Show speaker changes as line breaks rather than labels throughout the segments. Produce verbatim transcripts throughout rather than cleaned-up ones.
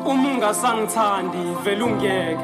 Uma ungasangithandi vele ungeke.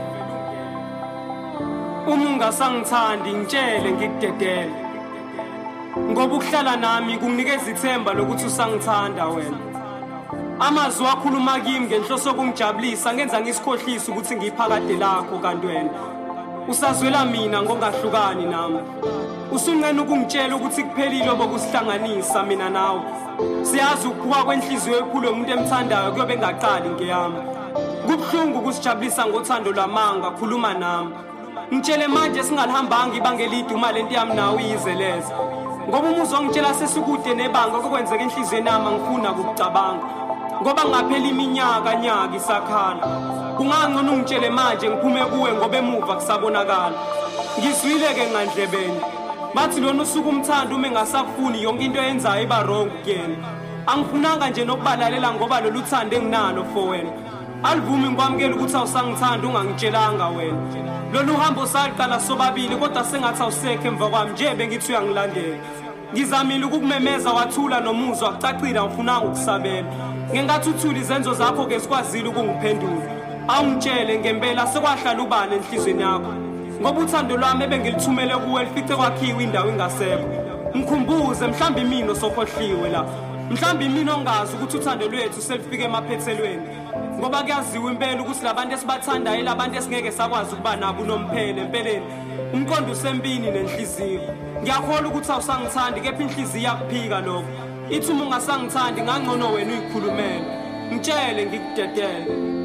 Uma ungasangithandi ngitshele ngikudedele. Ngoba ukuhlala nami kunginikeza ithemba lokuthi usangithanda wena. Amazwi akhuluma kimi ngenhloso yokungijabulisa ngenza ngisikhohlisa ukuthi ngiphakade lakho kanti wena usazwela mina ngongahlukani nami. Usunqena ukungitshela ukuthi kuphelile obokusihlanganisa mina nawe. Siyazi ukuphuka kwenhliziyo ephulwe umuntu emthandayo kuyobe ngaqali ngeyami. Kubhlungu ukusijabulisa ngothando lwamanga khuluma nami. Ngitshele manje singalihambanga ibanga elide uma lento yami nawe iyizeleza. Ngoba uma uzongitshela sesikude nebanga kokwenzeka enhlizweni yami ngifuna ukucabanga. Ngoba ngaphela iminyaka nyaka isakhala. Kungangcono ungitshele manje ngiphume kuwe ngoba emuva kusabonakala. Ngizwile ke ngandlebeni. Bathi lona usuku umthando uma engasakufuni yonke into eyenzayo iba wrong kuyena. Angifunanga nje nokubalalela ngoba lolu thando enginalo for wena. Alivumi ngikwamukela ukuthi awusangithanda ungangitshelanga wena. Lolu hambo saliqala sobabili kodwa sengathi awusekho emva kwami nje bengithi uyangilandela. Ngizamile ukukumemeza wathula nomuzwa kucacile awufunanga ukusabela. Ngengathi uthula izenzo zakho ke sikwazile ukungiphendula. Awungitshele ngempela sekwahlala ubani enhlizweni yakho. Ngoba uthando lwami ebengilithumele kuwe lifice kwakhiwe indawo ingasekho. Mkhumbuze mhlambi imini osokhohliwe la. Mhlambi imini ongazi ukuthi uthando lwethu selifike emaphethelweni. Ngoba kuyaziwa impela ukuthi labantu esibathandayo labantu esingeke sakwazi ukuba nabo unomphele empeleni. Umqondo usempini nenhliziyo. Ngiyakholwa ukuthi awusangithandi kepha inhliziyo yakuphika lokho. Ithi uma ungasangithandi ngangcono wena uyikhulumele. Ngitshele ngikudedele.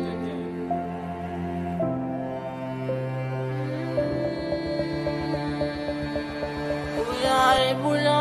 Uyayibula